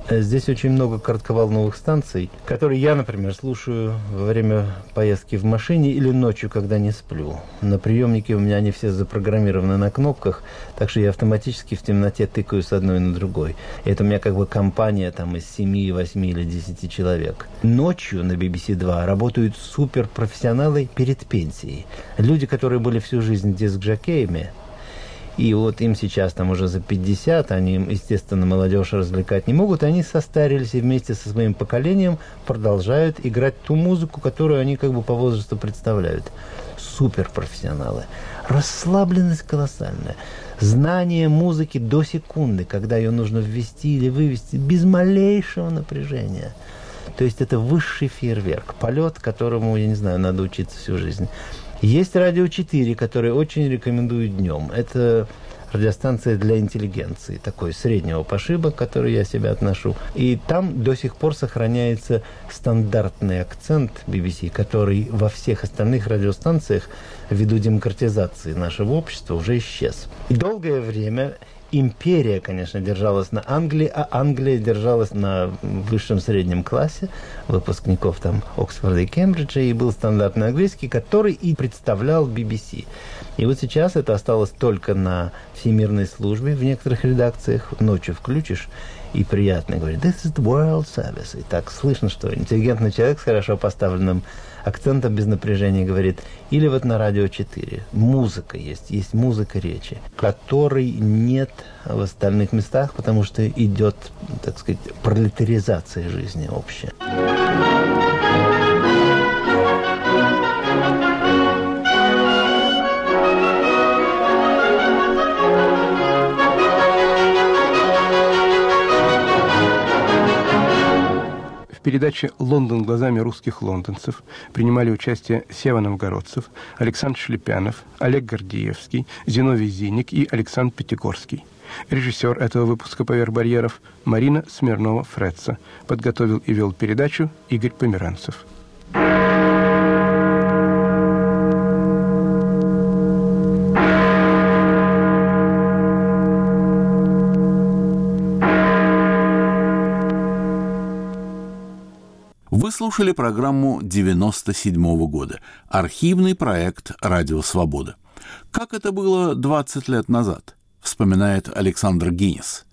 Здесь очень много коротковолновых станций, которые я, например, слушаю во время поездки в машине или ночью, когда не сплю. На приемнике у меня они все запрограммированы на кнопках, так что я автоматически в темноте тыкаю с одной на другой. И это у меня как бы компания там из семи, восьми или десяти человек. Ночью на би би си два работают суперпрофессионалы перед пенсией. Люди, которые были всю жизнь диск-жокеями, и вот им сейчас там уже за пятьдесят, они, естественно, молодежь развлекать не могут, и они состарились и вместе со своим поколением продолжают играть ту музыку, которую они как бы по возрасту представляют. Суперпрофессионалы. Расслабленность колоссальная. Знание музыки до секунды, когда ее нужно ввести или вывести, без малейшего напряжения. То есть это высший фейерверк, полет, которому, я не знаю, надо учиться всю жизнь. Есть радио четыре, которое очень рекомендую днем. Это радиостанция для интеллигенции, такой среднего пошиба, к которой я себя отношу. И там до сих пор сохраняется стандартный акцент би би си, который во всех остальных радиостанциях ввиду демократизации нашего общества уже исчез. И долгое время империя, конечно, держалась на Англии, а Англия держалась на высшем среднем классе выпускников там Оксфорда и Кембриджа, и был стандартный английский, который и представлял би би си. И вот сейчас это осталось только на всемирной службе в некоторых редакциях. Ночью включишь, и приятно говорит «This is the World Service». И так слышно, что интеллигентный человек с хорошо поставленным акцентом, без напряжения говорит. Или вот на радио четыре. Музыка есть, есть музыка речи, которой нет в остальных местах, потому что идет, так сказать, пролетаризация жизни общая. В передаче «Лондон глазами русских лондонцев» принимали участие Сева Новгородцев, Александр Шлепянов, Олег Гордеевский, Зиновий Зиник и Александр Пятигорский. Режиссер этого выпуска «Поверх барьеров» Марина Смирнова-Фредца. Подготовил и вел передачу Игорь Померанцев. Вы слушали программу девяносто седьмого года, архивный проект «Радио Свобода». Как это было двадцать лет назад, вспоминает Александр Гинис.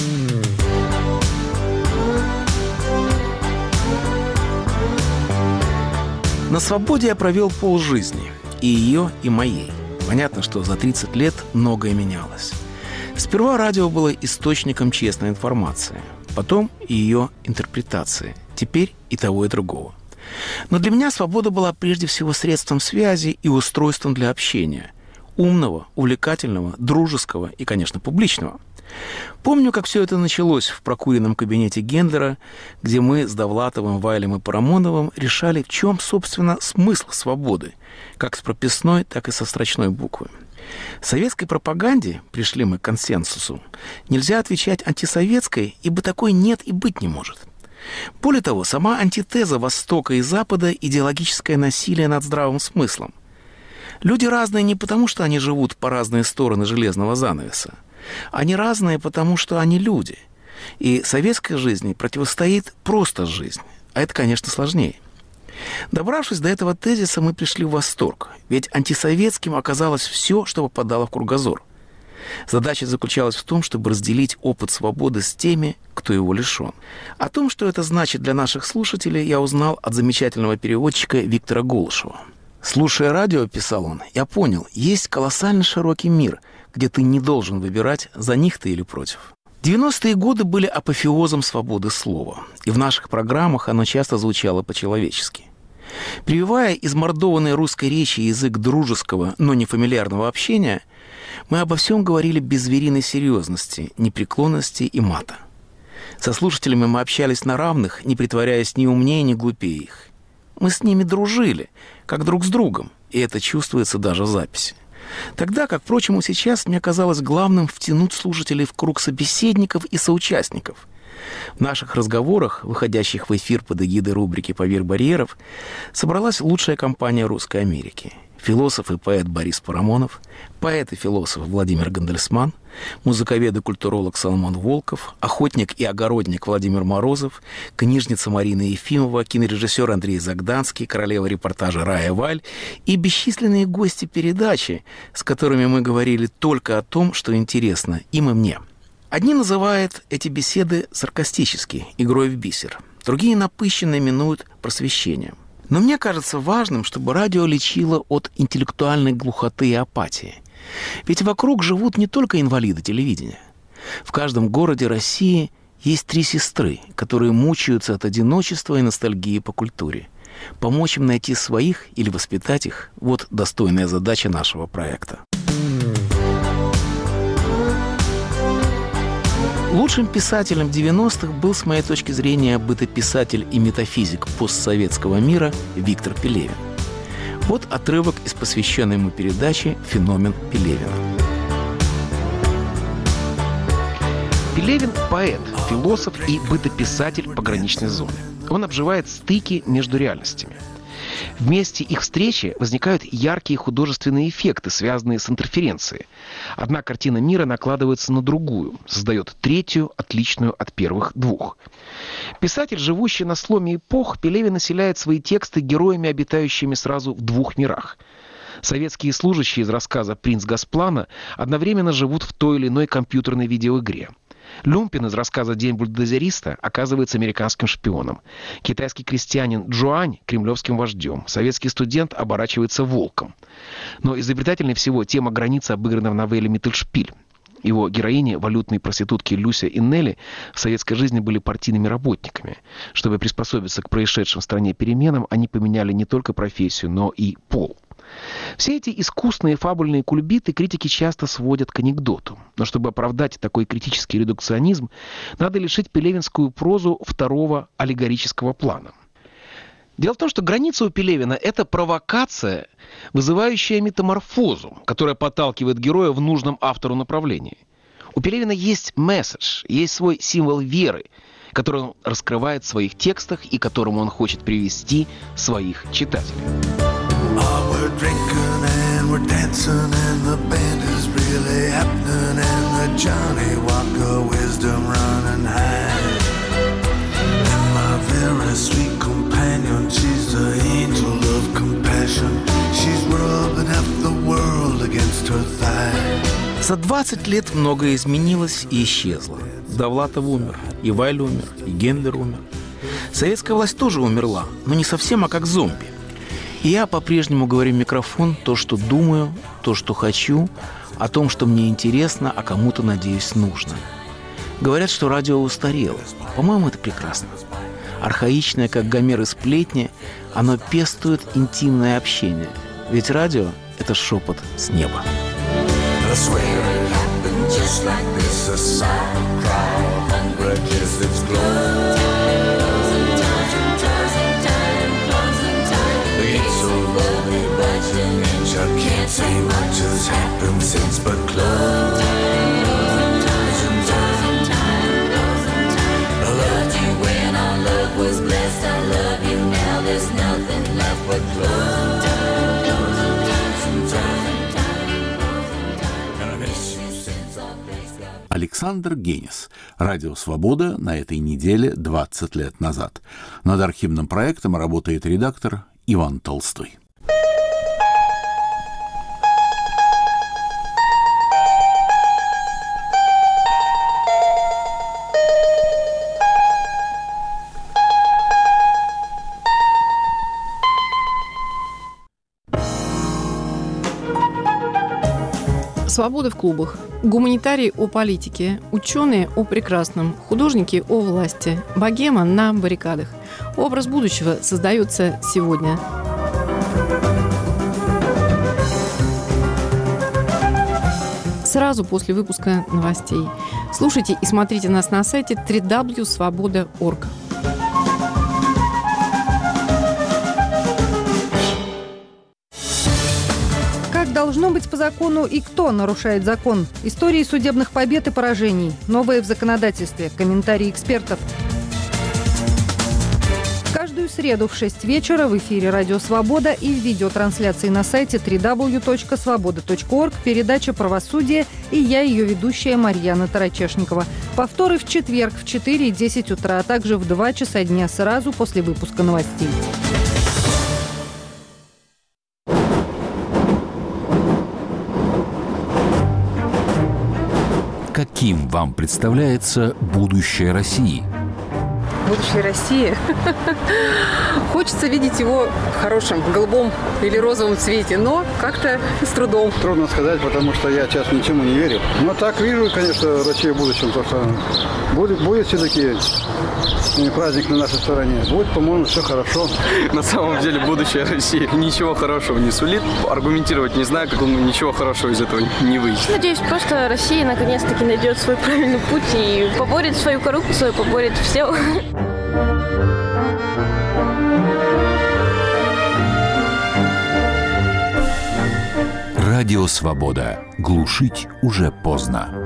На свободе я провел полжизни, и ее, и моей. Понятно, что за тридцать лет многое менялось. Сперва радио было источником честной информации, потом и ее интерпретации, теперь и того, и другого. Но для меня свобода была прежде всего средством связи и устройством для общения. Умного, увлекательного, дружеского и, конечно, публичного. Помню, как все это началось в прокуренном кабинете Гендлера, где мы с Довлатовым, Вайлем и Парамоновым решали, в чем, собственно, смысл свободы, как с прописной, так и со строчной буквы. В советской пропаганде, пришли мы к консенсусу, нельзя отвечать антисоветской, ибо такой нет и быть не может. Более того, сама антитеза Востока и Запада – идеологическое насилие над здравым смыслом. Люди разные не потому, что они живут по разные стороны железного занавеса. Они разные, потому что они люди. И советской жизни противостоит просто жизнь. А это, конечно, сложнее. Добравшись до этого тезиса, мы пришли в восторг. Ведь антисоветским оказалось все, что попадало в кругозор. Задача заключалась в том, чтобы разделить опыт свободы с теми, кто его лишен. О том, что это значит для наших слушателей, я узнал от замечательного переводчика Виктора Голышева. «Слушая радио, — писал он, — я понял, есть колоссально широкий мир, где ты не должен выбирать, за них ты или против». девяностые годы были апофеозом свободы слова, и в наших программах оно часто звучало по-человечески. Прививая измордованной русской речи язык дружеского, но не фамильярного общения, мы обо всем говорили без звериной серьезности, непреклонности и мата. Со слушателями мы общались на равных, не притворяясь ни умнее, ни глупее их. Мы с ними дружили, как друг с другом, и это чувствуется даже в записи. Тогда, как, впрочем, и сейчас, мне казалось главным втянуть слушателей в круг собеседников и соучастников. В наших разговорах, выходящих в эфир под эгидой рубрики «Поверх барьеров», собралась лучшая компания Русской Америки. Философ и поэт Борис Парамонов, поэт и философ Владимир Гандельсман, музыковед и культуролог Соломон Волков, охотник и огородник Владимир Морозов, книжница Марина Ефимова, кинорежиссер Андрей Загданский, королева репортажа Рая Валь и бесчисленные гости передачи, с которыми мы говорили только о том, что интересно им и мне. Одни называют эти беседы саркастически, игрой в бисер, другие напыщенно именуют просвещением. Но мне кажется важным, чтобы радио лечило от интеллектуальной глухоты и апатии. Ведь вокруг живут не только инвалиды телевидения. В каждом городе России есть три сестры, которые мучаются от одиночества и ностальгии по культуре. Помочь им найти своих или воспитать их – вот достойная задача нашего проекта. Лучшим писателем девяностых был, с моей точки зрения, бытописатель и метафизик постсоветского мира Виктор Пелевин. Вот отрывок из посвященной ему передачи «Феномен Пелевина». Пелевин – поэт, философ и бытописатель пограничной зоны. Он обживает стыки между реальностями. В месте их встречи возникают яркие художественные эффекты, связанные с интерференцией. Одна картина мира накладывается на другую, создает третью, отличную от первых двух. Писатель, живущий на сломе эпох, Пелевин населяет свои тексты героями, обитающими сразу в двух мирах. Советские служащие из рассказа «Принц Госплана» одновременно живут в той или иной компьютерной видеоигре. Люмпин из рассказа «День бульдозериста» оказывается американским шпионом. Китайский крестьянин Джуань – кремлевским вождем. Советский студент оборачивается волком. Но изобретательнее всего тема границы обыграна в новелле «Миттельшпиль». Его героини, валютные проститутки Люся и Нелли, в советской жизни были партийными работниками. Чтобы приспособиться к происшедшим в стране переменам, они поменяли не только профессию, но и пол. Все эти искусные фабульные кульбиты критики часто сводят к анекдоту. Но чтобы оправдать такой критический редукционизм, надо лишить пелевинскую прозу второго аллегорического плана. Дело в том, что граница у Пелевина – это провокация, вызывающая метаморфозу, которая подталкивает героя в нужном автору направлении. У Пелевина есть месседж, есть свой символ веры, который он раскрывает в своих текстах и к которому он хочет привести своих читателей. Oh, we're drinking and we're dancing and the band is really happening and the Johnny Walker wisdom running high. And my very sweet companion, she's the angel of compassion. She's rubbing half the world against her thigh. За двадцать лет многое изменилось и исчезло. Довлатов умер, и Вайль умер, и Гендлер умер. Советская власть тоже умерла, но не совсем, а как зомби. И я по-прежнему говорю в микрофон то, что думаю, то, что хочу, о том, что мне интересно, а кому-то, надеюсь, нужно. Говорят, что радио устарело. По-моему, это прекрасно. Архаичное, как Гомер и сплетни, оно пестует интимное общение. Ведь радио – это шепот с неба. I can't say much has happened since but close. I loved you when our love was blessed. I love you now, there's nothing left but close. Александр Генис. Радио «Свобода» на этой неделе двадцать лет назад. Над архивным проектом работает редактор Иван Толстой. Свобода в клубах. Гуманитарии о политике, ученые о прекрасном, художники о власти, богема на баррикадах. Образ будущего создается сегодня. Сразу после выпуска новостей. Слушайте и смотрите нас на сайте дабл ю дабл ю дабл ю точка свобода точка орг. Должно быть по закону и кто нарушает закон. Истории судебных побед и поражений. Новое в законодательстве. Комментарии экспертов. Каждую среду в шесть вечера в эфире «Радио Свобода» и в видеотрансляции на сайте дабл ю дабл ю дабл ю точка свобода точка орг передача «Правосудие» и я, ее ведущая Марьяна Тарачешникова. Повторы в четверг в четыре и десять утра, а также в два часа дня сразу после выпуска новостей. Каким вам представляется будущее России? Будущее России. Хочется видеть его в хорошем, голубом или розовом цвете, но как-то с трудом. Трудно сказать, потому что я сейчас ничему не верю. Но так вижу, конечно, Россию в будущем, потому что будет, будет все-таки праздник на нашей стороне. Будет, по-моему, все хорошо. На самом деле будущее России ничего хорошего не сулит. Аргументировать не знаю, как он ничего хорошего из этого не выйдет. Надеюсь, просто Россия наконец-таки найдет свой правильный путь и поборет свою коррупцию, поборет все. Радио «Свобода». Глушить уже поздно.